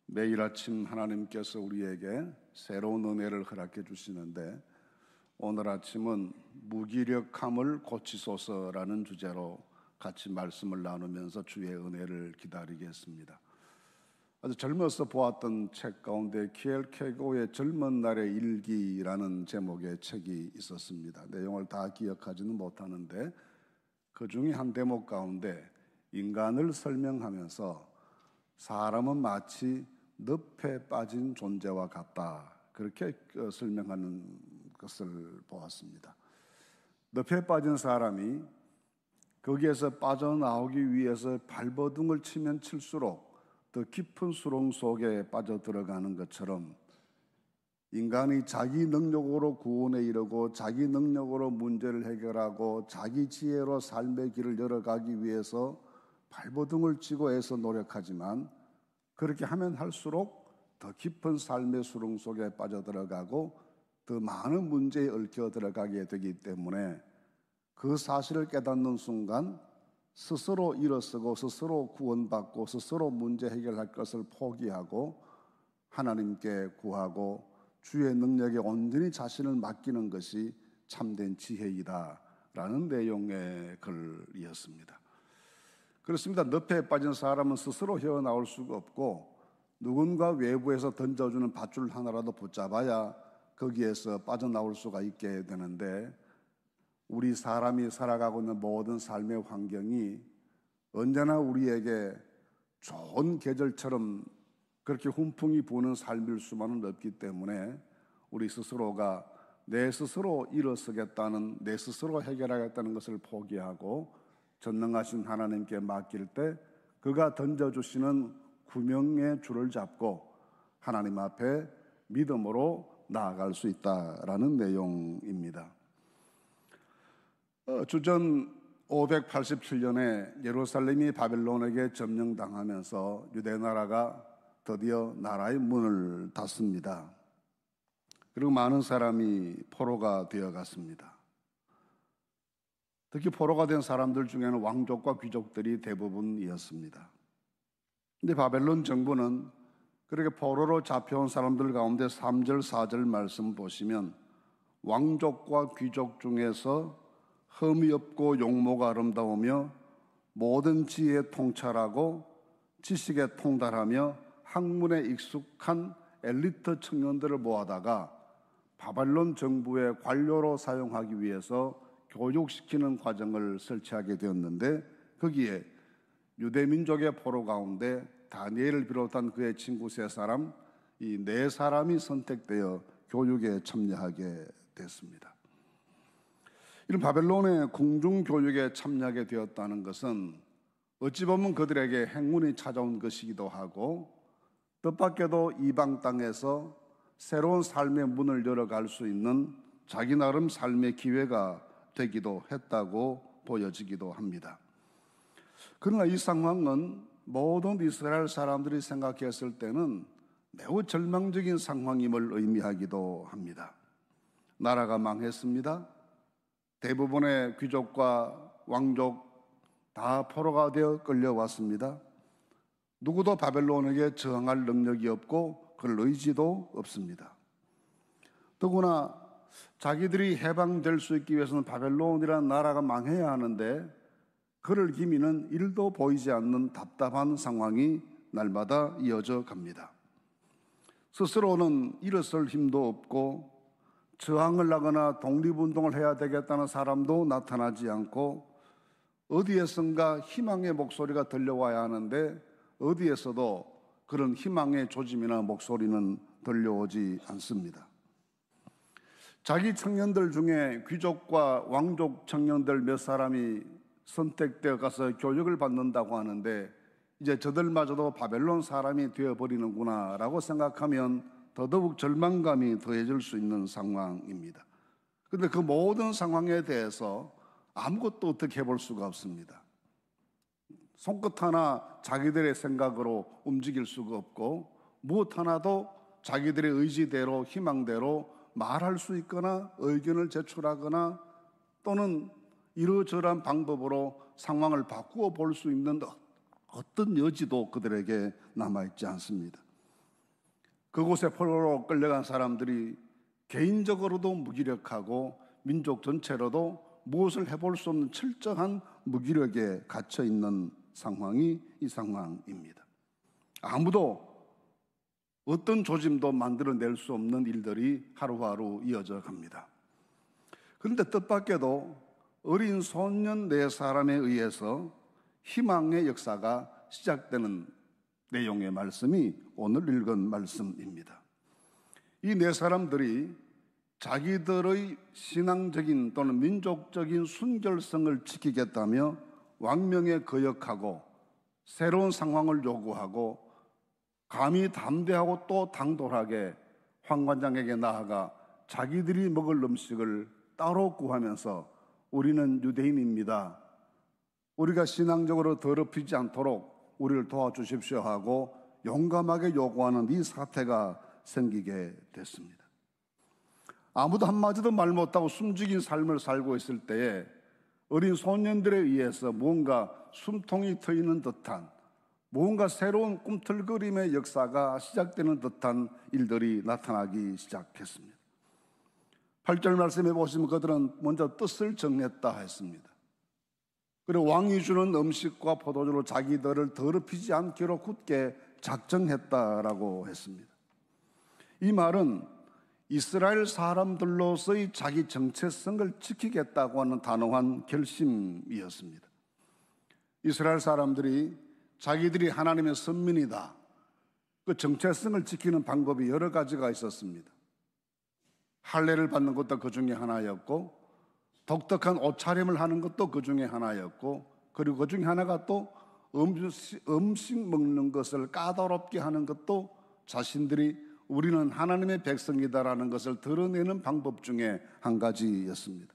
매일 아침 하나님께서 우리에게 새로운 은혜를 허락해 주시는데, 오늘 아침은 무기력함을 고치소서라는 주제로 같이 말씀을 나누면서 주의 은혜를 기다리겠습니다. 아주 젊어서 보았던 책 가운데 키엘케고의 젊은 날의 일기라는 제목의 책이 있었습니다. 내용을 다 기억하지는 못하는데 그 중에 한 대목 가운데 인간을 설명하면서 사람은 마치 늪에 빠진 존재와 같다, 그렇게 설명하는 것을 보았습니다. 늪에 빠진 사람이 거기에서 빠져나오기 위해서 발버둥을 치면 칠수록 더 깊은 수렁 속에 빠져들어가는 것처럼, 인간이 자기 능력으로 구원에 이르고 자기 능력으로 문제를 해결하고 자기 지혜로 삶의 길을 열어가기 위해서 발버둥을 치고 애써 노력하지만, 그렇게 하면 할수록 더 깊은 삶의 수렁 속에 빠져들어가고 더 많은 문제에 얽혀 들어가게 되기 때문에, 그 사실을 깨닫는 순간 스스로 일어서고 스스로 구원받고 스스로 문제 해결할 것을 포기하고 하나님께 구하고 주의 능력에 온전히 자신을 맡기는 것이 참된 지혜이다 라는 내용의 글이었습니다. 그렇습니다. 늪에 빠진 사람은 스스로 헤어나올 수가 없고, 누군가 외부에서 던져주는 밧줄 하나라도 붙잡아야 거기에서 빠져나올 수가 있게 되는데, 우리 사람이 살아가고 있는 모든 삶의 환경이 언제나 우리에게 좋은 계절처럼 그렇게 훈풍이 부는 삶일 수만은 없기 때문에, 우리 스스로가 내 스스로 일어서겠다는, 내 스스로 해결하겠다는 것을 포기하고 전능하신 하나님께 맡길 때 그가 던져주시는 구명의 줄을 잡고 하나님 앞에 믿음으로 나아갈 수 있다라는 내용입니다. 주전 587년에 예루살렘이 바벨론에게 점령당하면서 유대나라가 드디어 나라의 문을 닫습니다. 그리고 많은 사람이 포로가 되어갔습니다. 특히 포로가 된 사람들 중에는 왕족과 귀족들이 대부분이었습니다. 근데 바벨론 정부는 그렇게 포로로 잡혀온 사람들 가운데 3절, 4절 말씀 보시면, 왕족과 귀족 중에서 흠이 없고 용모가 아름다우며 모든 지혜에 통찰하고 지식에 통달하며 학문에 익숙한 엘리트 청년들을 모아다가 바벨론 정부의 관료로 사용하기 위해서 교육시키는 과정을 설치하게 되었는데, 거기에 유대민족의 포로 가운데 다니엘을 비롯한 그의 친구 3사람, 이 4사람이 선택되어 교육에 참여하게 됐습니다. 이런 바벨론의 궁중교육에 참여하게 되었다는 것은 어찌 보면 그들에게 행운이 찾아온 것이기도 하고, 뜻밖에도 이방 땅에서 새로운 삶의 문을 열어갈 수 있는 자기 나름 삶의 기회가 되기도 했다고 보여지기도 합니다. 그러나 이 상황은 모든 이스라엘 사람들이 생각했을 때는 매우 절망적인 상황임을 의미하기도 합니다. 나라가 망했습니다. 대부분의 귀족과 왕족 다 포로가 되어 끌려왔습니다. 누구도 바벨론에게 저항할 능력이 없고 그럴 의지도 없습니다. 더구나 자기들이 해방될 수 있기 위해서는 바벨론이라는 나라가 망해야 하는데, 그럴 기미는 1도 보이지 않는 답답한 상황이 날마다 이어져 갑니다. 스스로는 일어설 힘도 없고 저항을 하거나 독립운동을 해야 되겠다는 사람도 나타나지 않고, 어디에선가 희망의 목소리가 들려와야 하는데 어디에서도 그런 희망의 조짐이나 목소리는 들려오지 않습니다. 자기 청년들 중에 귀족과 왕족 청년들 몇 사람이 선택되어 가서 교육을 받는다고 하는데, 이제 저들마저도 바벨론 사람이 되어버리는구나 라고 생각하면 더더욱 절망감이 더해질 수 있는 상황입니다. 그런데 그 모든 상황에 대해서 아무것도 어떻게 해볼 수가 없습니다. 손끝 하나 자기들의 생각으로 움직일 수가 없고, 무엇 하나도 자기들의 의지대로 희망대로 말할 수 있거나 의견을 제출하거나 또는 이러저러한 방법으로 상황을 바꾸어 볼 수 있는 어떤 여지도 그들에게 남아있지 않습니다. 그곳에 포로로 끌려간 사람들이 개인적으로도 무기력하고 민족 전체로도 무엇을 해볼 수 없는 철저한 무기력에 갇혀 있는 상황이 이 상황입니다. 아무도 어떤 조짐도 만들어낼 수 없는 일들이 하루하루 이어져 갑니다. 그런데 뜻밖에도 어린 소년 4사람에 의해서 희망의 역사가 시작되는 내용의 말씀이 오늘 읽은 말씀입니다. 이 4사람들이 자기들의 신앙적인 또는 민족적인 순결성을 지키겠다며 왕명에 거역하고 새로운 상황을 요구하고 감히 담대하고 또 당돌하게 황관장에게 나아가 자기들이 먹을 음식을 따로 구하면서 우리는 유대인입니다. 우리가 신앙적으로 더럽히지 않도록 우리를 도와주십시오 하고 용감하게 요구하는 이 사태가 생기게 됐습니다. 아무도 한마디도 말 못하고 숨죽인 삶을 살고 있을 때에 어린 소년들에 의해서 무언가 숨통이 트이는 듯한 무언가 새로운 꿈틀거림의 역사가 시작되는 듯한 일들이 나타나기 시작했습니다. 8절 말씀해 보시면 그들은 먼저 뜻을 정했다 했습니다. 그리고 왕이 주는 음식과 포도주로 자기들을 더럽히지 않기로 굳게 작정했다라고 했습니다. 이 말은 이스라엘 사람들로서의 자기 정체성을 지키겠다고 하는 단호한 결심이었습니다. 이스라엘 사람들이 자기들이 하나님의 선민이다. 그 정체성을 지키는 방법이 여러 가지가 있었습니다. 할례를 받는 것도 그 중에 하나였고, 독특한 옷차림을 하는 것도 그 중에 하나였고, 그리고 그 중에 하나가 또 음식 먹는 것을 까다롭게 하는 것도 자신들이 우리는 하나님의 백성이다라는 것을 드러내는 방법 중에 한 가지였습니다.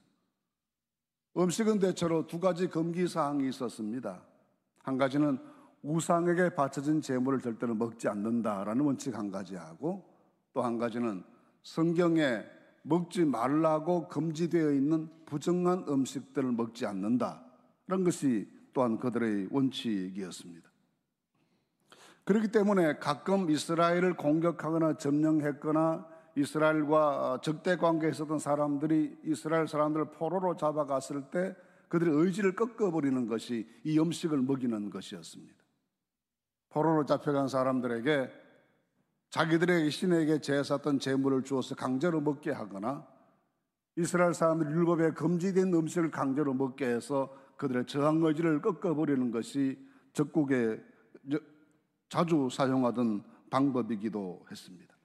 음식은 대체로 2가지 금기사항이 있었습니다. 한 가지는 우상에게 바쳐진 제물을 절대로 먹지 않는다라는 원칙 한 가지하고, 또 한 가지는 성경에 먹지 말라고 금지되어 있는 부정한 음식들을 먹지 않는다. 이런 것이 또한 그들의 원칙이었습니다. 그렇기 때문에 가끔 이스라엘을 공격하거나 점령했거나 이스라엘과 적대 관계에 있었던 사람들이 이스라엘 사람들을 포로로 잡아갔을 때 그들의 의지를 꺾어버리는 것이 이 음식을 먹이는 것이었습니다. 포로로 잡혀간 사람들에게 자기들의 신에게 제사했던 제물을 주어서 강제로 먹게 하거나 이스라엘 사람들이 율법에 금지된 음식을 강제로 먹게 해서 그들의 저항 의지를 꺾어버리는 것이 적국에 자주 사용하던 방법이기도 했습니다.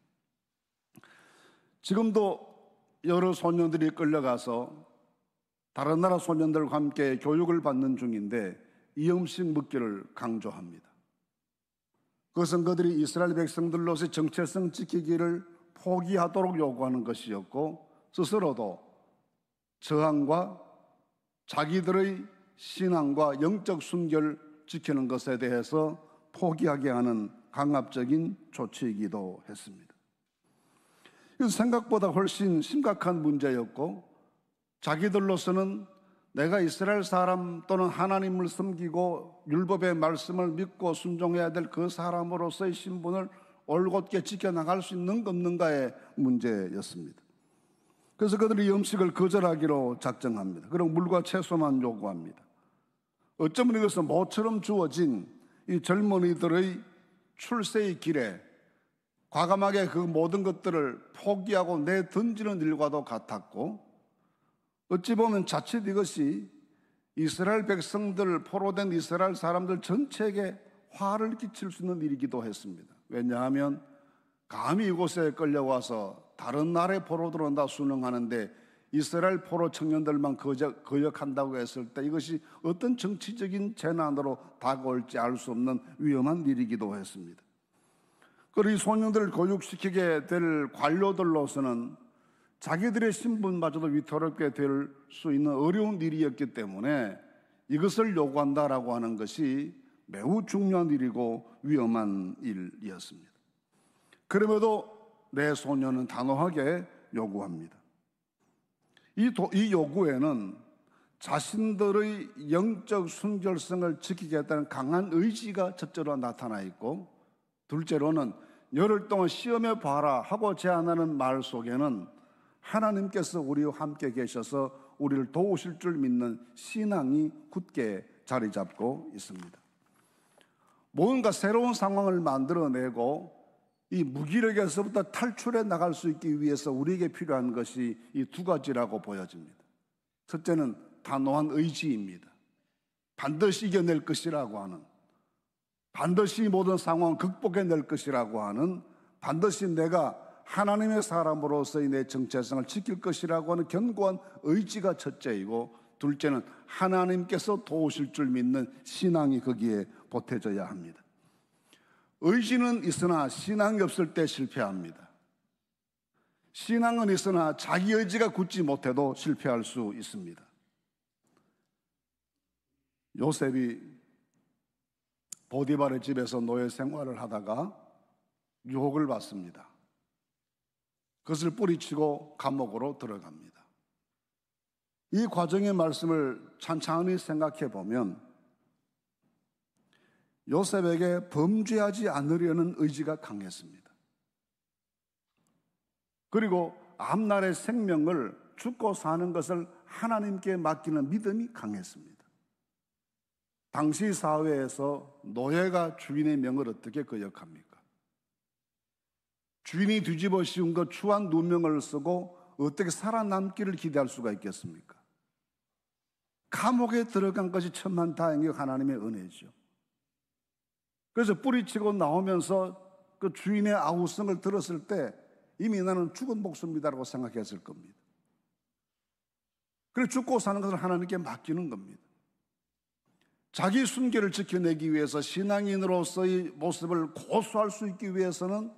지금도 여러 소년들이 끌려가서 다른 나라 소년들과 함께 교육을 받는 중인데 이 음식 먹기를 강조합니다. 그것은 그들이 이스라엘 백성들로서의 정체성 지키기를 포기하도록 요구하는 것이었고, 스스로도 저항과 자기들의 신앙과 영적 순결을 지키는 것에 대해서 포기하게 하는 강압적인 조치이기도 했습니다. 이건 생각보다 훨씬 심각한 문제였고, 자기들로서는 내가 이스라엘 사람 또는 하나님을 섬기고 율법의 말씀을 믿고 순종해야 될 그 사람으로서의 신분을 올곧게 지켜나갈 수 있는 없는가의 문제였습니다. 그래서 그들이 이 음식을 거절하기로 작정합니다. 그리고 물과 채소만 요구합니다. 어쩌면 이것은 모처럼 주어진 이 젊은이들의 출세의 길에 과감하게 그 모든 것들을 포기하고 내던지는 일과도 같았고, 어찌 보면 자칫 이것이 이스라엘 백성들, 포로된 이스라엘 사람들 전체에게 화를 끼칠 수 있는 일이기도 했습니다. 왜냐하면 감히 이곳에 끌려와서 다른 나라의 포로들 온다 순응하는데 이스라엘 포로 청년들만 거역한다고 했을 때 이것이 어떤 정치적인 재난으로 다가올지 알 수 없는 위험한 일이기도 했습니다. 그리고 이 소년들을 교육시키게 될 관료들로서는 자기들의 신분마저도 위태롭게 될 수 있는 어려운 일이었기 때문에 이것을 요구한다라고 하는 것이 매우 중요한 일이고 위험한 일이었습니다. 그럼에도 내 소년은 단호하게 요구합니다. 이 요구에는 자신들의 영적 순결성을 지키겠다는 강한 의지가 첫째로 나타나 있고, 둘째로는 열흘 동안 시험해 봐라 하고 제안하는 말 속에는 하나님께서 우리와 함께 계셔서 우리를 도우실 줄 믿는 신앙이 굳게 자리 잡고 있습니다. 뭔가 새로운 상황을 만들어내고 이 무기력에서부터 탈출해 나갈 수 있기 위해서 우리에게 필요한 것이 이 두 가지라고 보여집니다. 첫째는 단호한 의지입니다. 반드시 이겨낼 것이라고 하는, 반드시 모든 상황을 극복해낼 것이라고 하는, 반드시 내가 하나님의 사람으로서의 내 정체성을 지킬 것이라고 하는 견고한 의지가 첫째이고, 둘째는 하나님께서 도우실 줄 믿는 신앙이 거기에 보태져야 합니다. 의지는 있으나 신앙이 없을 때 실패합니다. 신앙은 있으나 자기 의지가 굳지 못해도 실패할 수 있습니다. 요셉이 보디발의 집에서 노예 생활을 하다가 유혹을 받습니다. 그것을 뿌리치고 감옥으로 들어갑니다. 이 과정의 말씀을 찬찬히 생각해 보면 요셉에게 범죄하지 않으려는 의지가 강했습니다. 그리고 앞날의 생명을 죽고 사는 것을 하나님께 맡기는 믿음이 강했습니다. 당시 사회에서 노예가 주인의 명을 어떻게 거역합니까? 주인이 뒤집어 씌운 것 추한 누명을 쓰고 어떻게 살아남기를 기대할 수가 있겠습니까? 감옥에 들어간 것이 천만다행히 하나님의 은혜죠. 그래서 뿌리치고 나오면서 그 주인의 아우성을 들었을 때 이미 나는 죽은 목숨이다라고 생각했을 겁니다. 그래서 죽고 사는 것을 하나님께 맡기는 겁니다. 자기 순결을 지켜내기 위해서 신앙인으로서의 모습을 고수할 수 있기 위해서는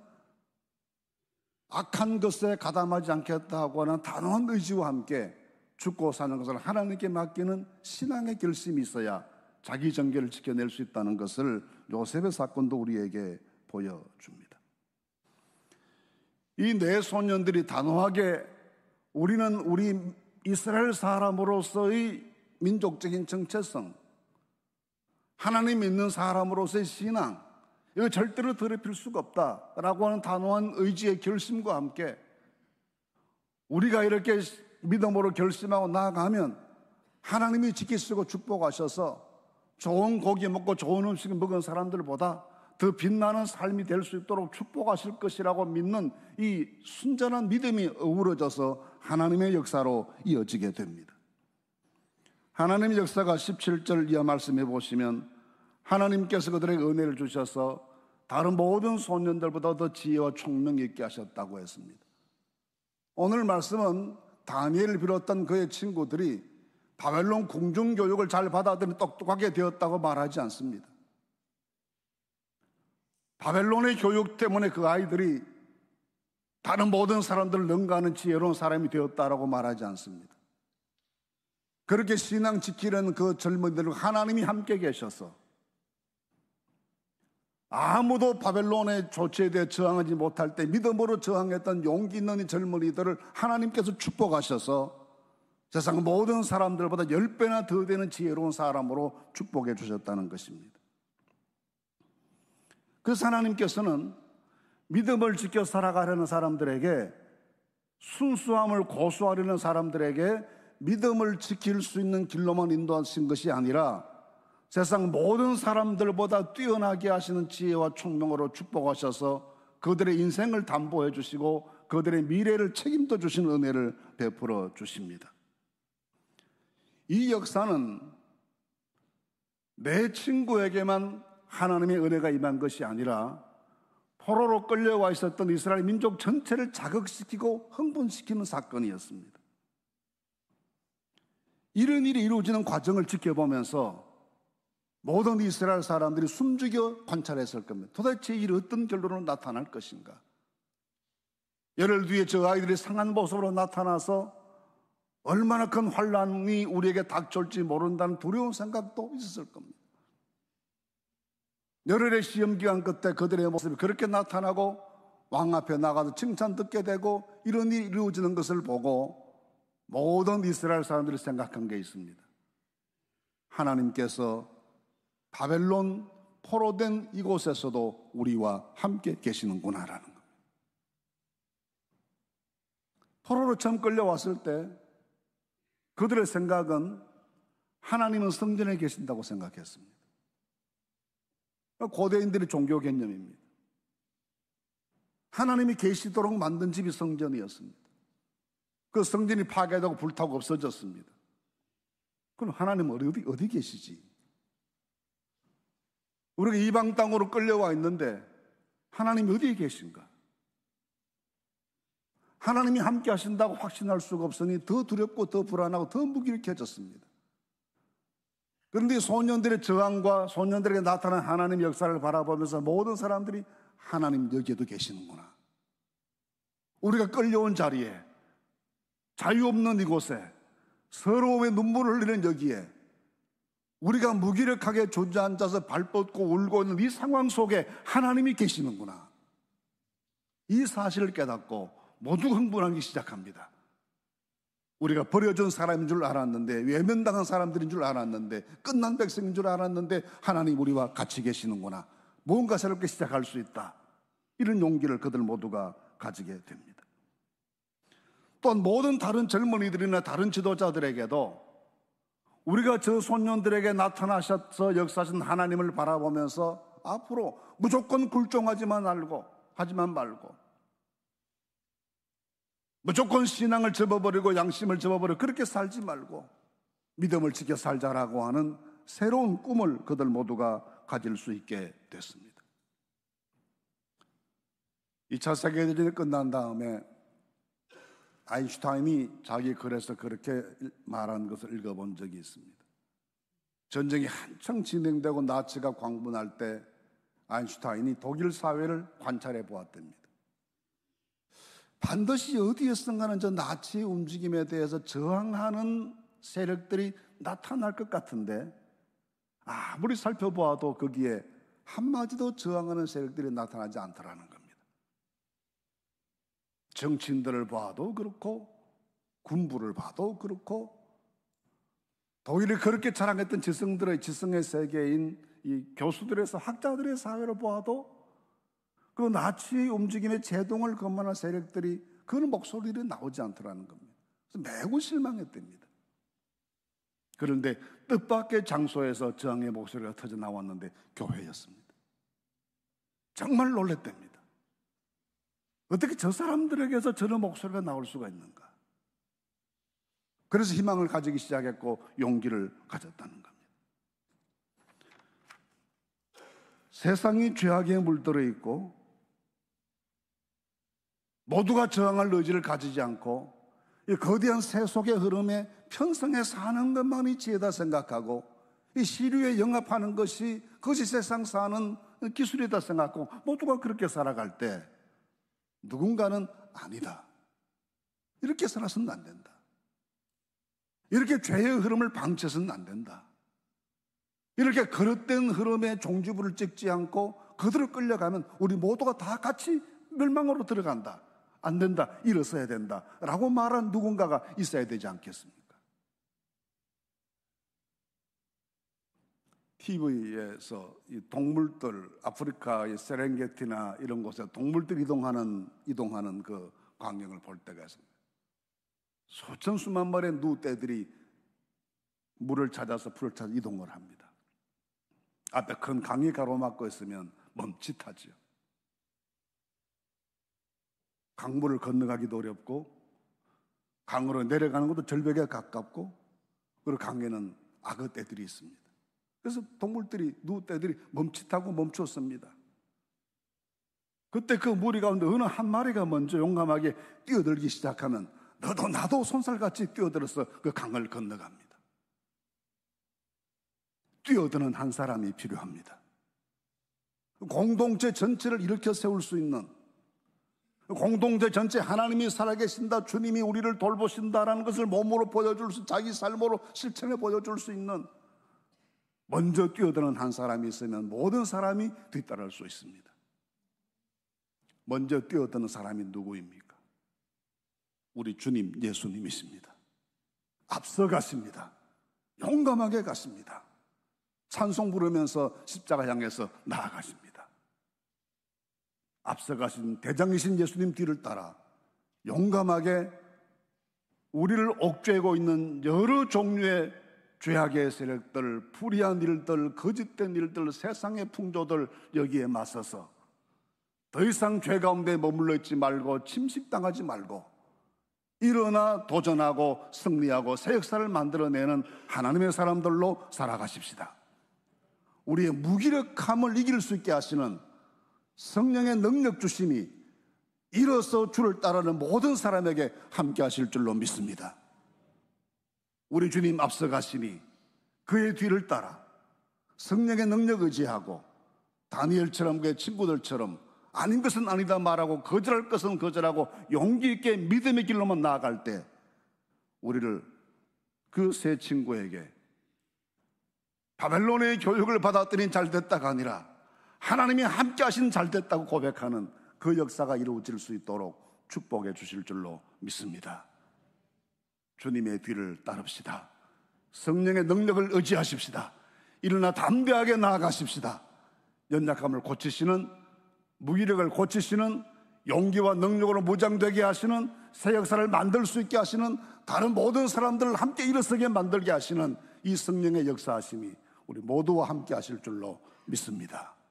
악한 것에 가담하지 않겠다고 하는 단호한 의지와 함께 죽고 사는 것을 하나님께 맡기는 신앙의 결심이 있어야 자기 정결을 지켜낼 수 있다는 것을 요셉의 사건도 우리에게 보여줍니다. 이 네 소년들이 단호하게 우리는 우리 이스라엘 사람으로서의 민족적인 정체성, 하나님 믿는 사람으로서의 신앙, 이거 절대로 더럽힐 수가 없다라고 하는 단호한 의지의 결심과 함께 우리가 이렇게 믿음으로 결심하고 나아가면 하나님이 지키시고 축복하셔서 좋은 고기 먹고 좋은 음식 먹은 사람들보다 더 빛나는 삶이 될 수 있도록 축복하실 것이라고 믿는 이 순전한 믿음이 어우러져서 하나님의 역사로 이어지게 됩니다. 하나님의 역사가 17절 이하 말씀해 보시면 하나님께서 그들에게 은혜를 주셔서 다른 모든 소년들보다 더 지혜와 총명이 있게 하셨다고 했습니다. 오늘 말씀은 다니엘을 비롯한 그의 친구들이 바벨론 궁중교육을 잘 받아들여 똑똑하게 되었다고 말하지 않습니다. 바벨론의 교육 때문에 그 아이들이 다른 모든 사람들을 능가하는 지혜로운 사람이 되었다라고 말하지 않습니다. 그렇게 신앙 지키려는 그 젊은이들과 하나님이 함께 계셔서 아무도 바벨론의 조치에 대해 저항하지 못할 때 믿음으로 저항했던 용기 있는 이 젊은이들을 하나님께서 축복하셔서 세상 모든 사람들보다 10배나 더 되는 지혜로운 사람으로 축복해 주셨다는 것입니다. 그래서 하나님께서는 믿음을 지켜 살아가려는 사람들에게, 순수함을 고수하려는 사람들에게 믿음을 지킬 수 있는 길로만 인도하신 것이 아니라 세상 모든 사람들보다 뛰어나게 하시는 지혜와 총명으로 축복하셔서 그들의 인생을 담보해 주시고 그들의 미래를 책임져 주신 은혜를 베풀어 주십니다. 이 역사는 내 친구에게만 하나님의 은혜가 임한 것이 아니라 포로로 끌려와 있었던 이스라엘 민족 전체를 자극시키고 흥분시키는 사건이었습니다. 이런 일이 이루어지는 과정을 지켜보면서 모든 이스라엘 사람들이 숨죽여 관찰했을 겁니다. 도대체 이 일이 어떤 결론으로 나타날 것인가? 열흘 뒤에 저 아이들이 상한 모습으로 나타나서 얼마나 큰 환란이 우리에게 닥쳐올지 모른다는 두려운 생각도 있었을 겁니다. 열흘의 시험기간 끝에 그들의 모습이 그렇게 나타나고 왕 앞에 나가서 칭찬 듣게 되고 이런 일이 이루어지는 것을 보고 모든 이스라엘 사람들이 생각한 게 있습니다. 하나님께서 바벨론 포로된 이곳에서도 우리와 함께 계시는구나라는 겁니다. 포로로 처음 끌려왔을 때 그들의 생각은 하나님은 성전에 계신다고 생각했습니다. 고대인들의 종교 개념입니다. 하나님이 계시도록 만든 집이 성전이었습니다. 그 성전이 파괴되고 불타고 없어졌습니다. 그럼 하나님은 어디 계시지? 우리가 이방 땅으로 끌려와 있는데 하나님이 어디에 계신가? 하나님이 함께 하신다고 확신할 수가 없으니 더 두렵고 더 불안하고 더 무기력해졌습니다. 그런데 소년들의 저항과 소년들에게 나타난 하나님의 역사를 바라보면서 모든 사람들이 하나님 여기에도 계시는구나. 우리가 끌려온 자리에, 자유 없는 이곳에, 서러움의 눈물을 흘리는 여기에, 우리가 무기력하게 주저앉아서 발 뻗고 울고 있는 이 상황 속에 하나님이 계시는구나. 이 사실을 깨닫고 모두가 흥분하기 시작합니다. 우리가 버려진 사람인 줄 알았는데, 외면당한 사람들인 줄 알았는데, 끝난 백성인 줄 알았는데 하나님 우리와 같이 계시는구나. 뭔가 새롭게 시작할 수 있다. 이런 용기를 그들 모두가 가지게 됩니다. 또한 모든 다른 젊은이들이나 다른 지도자들에게도 우리가 저 소년들에게 나타나셔서 역사하신 하나님을 바라보면서 앞으로 무조건 굴종하지만 말고 무조건 신앙을 접어버리고 양심을 접어버리고 그렇게 살지 말고 믿음을 지켜 살자라고 하는 새로운 꿈을 그들 모두가 가질 수 있게 됐습니다. 2차 세계대전이 끝난 다음에 아인슈타인이 자기 글에서 그렇게 말한 것을 읽어본 적이 있습니다. 전쟁이 한창 진행되고 나치가 광분할 때 아인슈타인이 독일 사회를 관찰해 보았답니다. 반드시 어디에선가는 저 나치의 움직임에 대해서 저항하는 세력들이 나타날 것 같은데 아무리 살펴보아도 거기에 한마디도 저항하는 세력들이 나타나지 않더라는 겁니다. 정치인들을 봐도 그렇고 군부를 봐도 그렇고 독일이 그렇게 자랑했던 지성의 세계인 이 교수들에서 학자들의 사회를 보아도 그 나치의 움직임에 제동을 거만한 세력들이 그런 목소리를 나오지 않더라는 겁니다. 그래서 매우 실망했답니다. 그런데 뜻밖의 장소에서 저항의 목소리가 터져 나왔는데 교회였습니다. 정말 놀랐답니다. 어떻게 저 사람들에게서 저런 목소리가 나올 수가 있는가? 그래서 희망을 가지기 시작했고 용기를 가졌다는 겁니다. 세상이 죄악에 물들어 있고 모두가 저항할 의지를 가지지 않고 이 거대한 세속의 흐름에 편성해 사는 것만이 지혜다 생각하고 이 시류에 영합하는 것이 그것이 세상 사는 기술이다 생각하고 모두가 그렇게 살아갈 때 누군가는 아니다. 이렇게 살아서는 안 된다. 이렇게 죄의 흐름을 방치해서는 안 된다. 이렇게 그릇된 흐름에 종지부를 찍지 않고 그들을 끌려가면 우리 모두가 다 같이 멸망으로 들어간다. 안 된다. 일어서야 된다. 라고 말한 누군가가 있어야 되지 않겠습니까? TV에서 이 동물들, 아프리카의 세렝게티나 이런 곳에 동물들 이동하는 그 광경을 볼 때가 있습니다. 수천 수만 마리의 누떼들이 물을 찾아서 풀을 찾아 이동을 합니다. 앞에 큰 강이 가로막고 있으면 멈칫하죠. 강물을 건너가기도 어렵고 강으로 내려가는 것도 절벽에 가깝고 그리고 강에는 악어떼들이 있습니다. 그래서 동물들이 누떼들이 멈칫하고 멈췄습니다. 그때 그 무리 가운데 어느 한 마리가 먼저 용감하게 뛰어들기 시작하면 너도 나도 손살같이 뛰어들어서 그 강을 건너갑니다. 뛰어드는 한 사람이 필요합니다. 공동체 전체를 일으켜 세울 수 있는, 공동체 전체 하나님이 살아계신다, 주님이 우리를 돌보신다라는 것을 몸으로 보여줄 수, 자기 삶으로 실천해 보여줄 수 있는 먼저 뛰어드는 한 사람이 있으면 모든 사람이 뒤따를 수 있습니다. 먼저 뛰어드는 사람이 누구입니까? 우리 주님 예수님이십니다. 앞서 가십니다. 용감하게 가십니다. 찬송 부르면서 십자가 향해서 나아가십니다. 앞서가신 대장이신 예수님 뒤를 따라 용감하게 우리를 옥죄고 있는 여러 종류의 죄악의 세력들, 불의한 일들, 거짓된 일들, 세상의 풍조들, 여기에 맞서서 더 이상 죄 가운데 머물러 있지 말고 침식당하지 말고 일어나 도전하고 승리하고 새 역사를 만들어내는 하나님의 사람들로 살아가십시다. 우리의 무기력함을 이길 수 있게 하시는 성령의 능력 주심이 일어서 주를 따르는 모든 사람에게 함께 하실 줄로 믿습니다. 우리 주님 앞서가시니 그의 뒤를 따라 성령의 능력 의지하고 다니엘처럼 그의 친구들처럼 아닌 것은 아니다 말하고 거절할 것은 거절하고 용기 있게 믿음의 길로만 나아갈 때 우리를 그 세 친구에게 바벨론의 교육을 받았더니 잘됐다가 아니라 하나님이 함께 하신 잘됐다고 고백하는 그 역사가 이루어질 수 있도록 축복해 주실 줄로 믿습니다. 주님의 뒤를 따릅시다. 성령의 능력을 의지하십시다. 일어나 담대하게 나아가십시다. 연약함을 고치시는, 무기력을 고치시는, 용기와 능력으로 무장되게 하시는, 새 역사를 만들 수 있게 하시는, 다른 모든 사람들을 함께 일어서게 만들게 하시는 이 성령의 역사하심이 우리 모두와 함께 하실 줄로 믿습니다.